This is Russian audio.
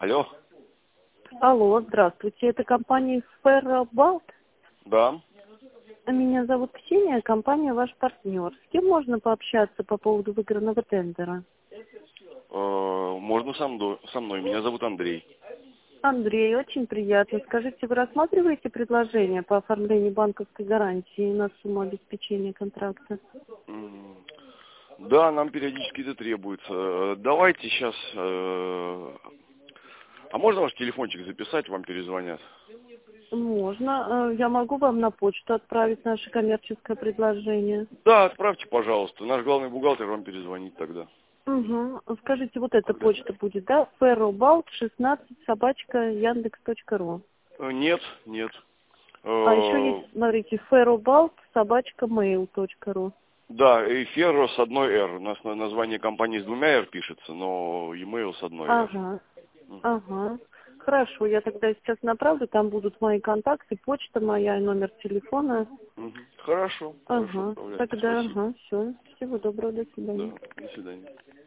Алло. Алло, здравствуйте. Это компания Ferrobalt. Да. Меня зовут Ксения, компания ваш партнер. С кем можно пообщаться по поводу выигранного тендера? Можно со мной. Меня зовут Андрей. Андрей, очень приятно. Скажите, вы рассматриваете предложение по оформлению банковской гарантии на сумму обеспечения контракта? Да, нам периодически это требуется. Давайте сейчас... А можно ваш телефончик записать, вам перезвонят? Можно. Я могу вам на почту отправить наше коммерческое предложение? Да, отправьте, пожалуйста. Наш главный бухгалтер вам перезвонит тогда. Угу. Скажите, вот эта Когда? почта будет, да? ferrobalt16@yandex.ru. Нет, нет. А еще есть, смотрите, ferrobalt@mail.ru. Да, и Ферро с одной «Р». У нас название компании с двумя «Р» пишется, но e-mail с одной «Р». Ага, ага. Хорошо, я тогда сейчас направлю, там будут мои контакты, почта моя, номер телефона. Хорошо, хорошо, Ага, отправляйте. тогда, Спасибо. ага, все. Всего доброго, до Да, свидания. до свидания.